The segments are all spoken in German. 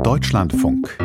Deutschlandfunk.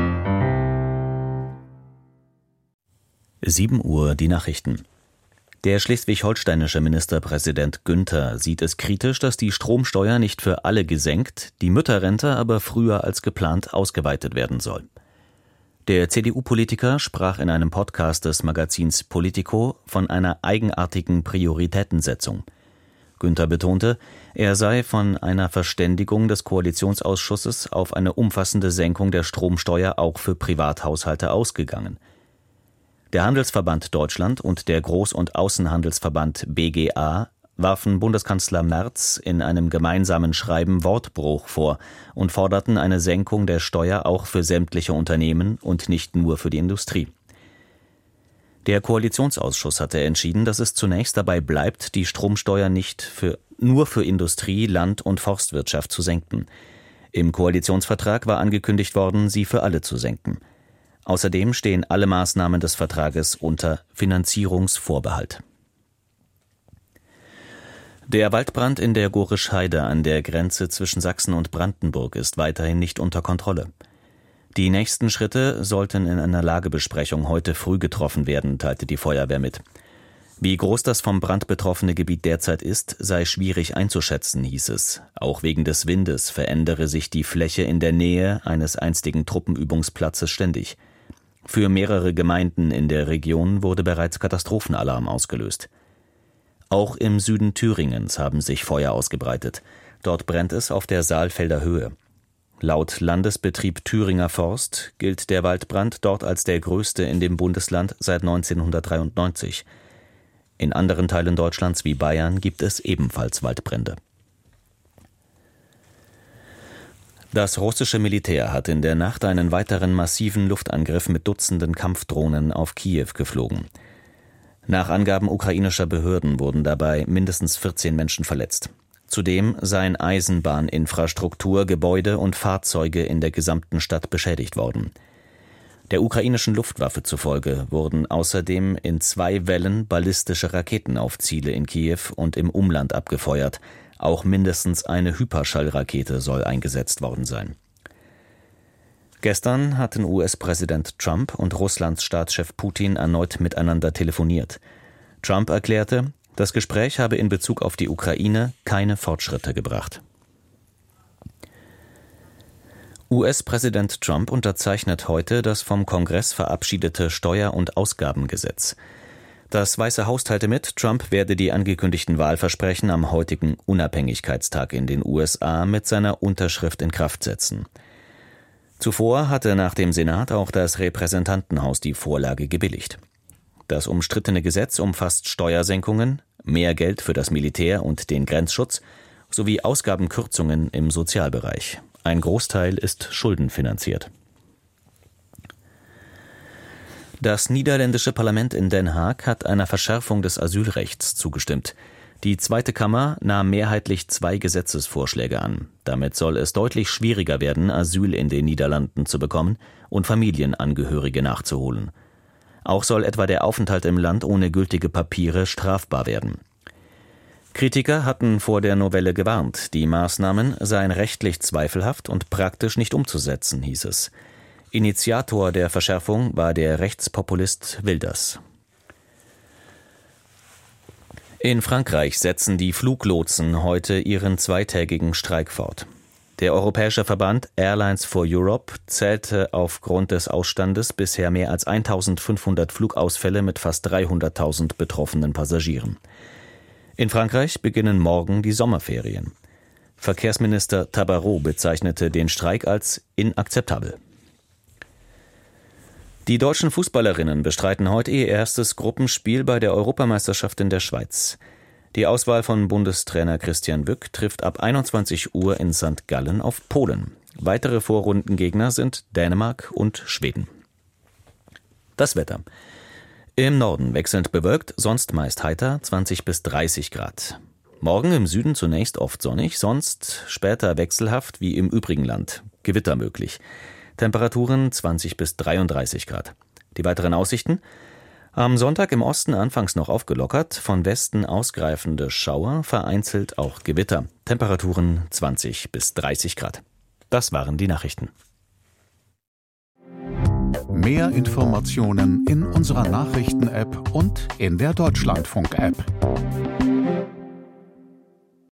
7 Uhr die Nachrichten. Der schleswig-holsteinische Ministerpräsident Günther sieht es kritisch, dass die Stromsteuer nicht für alle gesenkt, die Mütterrente aber früher als geplant ausgeweitet werden soll. Der CDU-Politiker sprach in einem Podcast des Magazins Politico von einer eigenartigen Prioritätensetzung. Günther betonte, er sei von einer Verständigung des Koalitionsausschusses auf eine umfassende Senkung der Stromsteuer auch für Privathaushalte ausgegangen. Der Handelsverband Deutschland und der Groß- und Außenhandelsverband BGA warfen Bundeskanzler Merz in einem gemeinsamen Schreiben Wortbruch vor und forderten eine Senkung der Steuer auch für sämtliche Unternehmen und nicht nur für die Industrie. Der Koalitionsausschuss hatte entschieden, dass es zunächst dabei bleibt, die Stromsteuer nicht nur für Industrie, Land- und Forstwirtschaft zu senken. Im Koalitionsvertrag war angekündigt worden, sie für alle zu senken. Außerdem stehen alle Maßnahmen des Vertrages unter Finanzierungsvorbehalt. Der Waldbrand in der Gorisch-Heide an der Grenze zwischen Sachsen und Brandenburg ist weiterhin nicht unter Kontrolle. Die nächsten Schritte sollten in einer Lagebesprechung heute früh getroffen werden, teilte die Feuerwehr mit. Wie groß das vom Brand betroffene Gebiet derzeit ist, sei schwierig einzuschätzen, hieß es. Auch wegen des Windes verändere sich die Fläche in der Nähe eines einstigen Truppenübungsplatzes ständig. Für mehrere Gemeinden in der Region wurde bereits Katastrophenalarm ausgelöst. Auch im Süden Thüringens haben sich Feuer ausgebreitet. Dort brennt es auf der Saalfelder Höhe. Laut Landesbetrieb Thüringer Forst gilt der Waldbrand dort als der größte in dem Bundesland seit 1993. In anderen Teilen Deutschlands wie Bayern gibt es ebenfalls Waldbrände. Das russische Militär hat in der Nacht einen weiteren massiven Luftangriff mit Dutzenden Kampfdrohnen auf Kiew geflogen. Nach Angaben ukrainischer Behörden wurden dabei mindestens 14 Menschen verletzt. Zudem seien Eisenbahninfrastruktur, Gebäude und Fahrzeuge in der gesamten Stadt beschädigt worden. Der ukrainischen Luftwaffe zufolge wurden außerdem in 2 Wellen ballistische Raketen auf Ziele in Kiew und im Umland abgefeuert. Auch mindestens eine Hyperschallrakete soll eingesetzt worden sein. Gestern hatten US-Präsident Trump und Russlands Staatschef Putin erneut miteinander telefoniert. Trump erklärte, das Gespräch habe in Bezug auf die Ukraine keine Fortschritte gebracht. US-Präsident Trump unterzeichnet heute das vom Kongress verabschiedete Steuer- und Ausgabengesetz. Das Weiße Haus teilte mit, Trump werde die angekündigten Wahlversprechen am heutigen Unabhängigkeitstag in den USA mit seiner Unterschrift in Kraft setzen. Zuvor hatte nach dem Senat auch das Repräsentantenhaus die Vorlage gebilligt. Das umstrittene Gesetz umfasst Steuersenkungen, mehr Geld für das Militär und den Grenzschutz sowie Ausgabenkürzungen im Sozialbereich. Ein Großteil ist schuldenfinanziert. Das niederländische Parlament in Den Haag hat einer Verschärfung des Asylrechts zugestimmt. Die Zweite Kammer nahm mehrheitlich 2 Gesetzesvorschläge an. Damit soll es deutlich schwieriger werden, Asyl in den Niederlanden zu bekommen und Familienangehörige nachzuholen. Auch soll etwa der Aufenthalt im Land ohne gültige Papiere strafbar werden. Kritiker hatten vor der Novelle gewarnt, die Maßnahmen seien rechtlich zweifelhaft und praktisch nicht umzusetzen, hieß es. Initiator der Verschärfung war der Rechtspopulist Wilders. In Frankreich setzen die Fluglotsen heute ihren 2-tägigen Streik fort. Der europäische Verband Airlines for Europe zählte aufgrund des Ausstandes bisher mehr als 1.500 Flugausfälle mit fast 300.000 betroffenen Passagieren. In Frankreich beginnen morgen die Sommerferien. Verkehrsminister Tabarot bezeichnete den Streik als inakzeptabel. Die deutschen Fußballerinnen bestreiten heute ihr erstes Gruppenspiel bei der Europameisterschaft in der Schweiz. Die Auswahl von Bundestrainer Christian Wück trifft ab 21 Uhr in St. Gallen auf Polen. Weitere Vorrundengegner sind Dänemark und Schweden. Das Wetter. Im Norden wechselnd bewölkt, sonst meist heiter, 20 bis 30 Grad. Morgen im Süden zunächst oft sonnig, sonst später wechselhaft wie im übrigen Land. Gewitter möglich. Temperaturen 20 bis 33 Grad. Die weiteren Aussichten? Am Sonntag im Osten anfangs noch aufgelockert, von Westen ausgreifende Schauer, vereinzelt auch Gewitter. Temperaturen 20 bis 30 Grad. Das waren die Nachrichten. Mehr Informationen in unserer Nachrichten-App und in der Deutschlandfunk-App.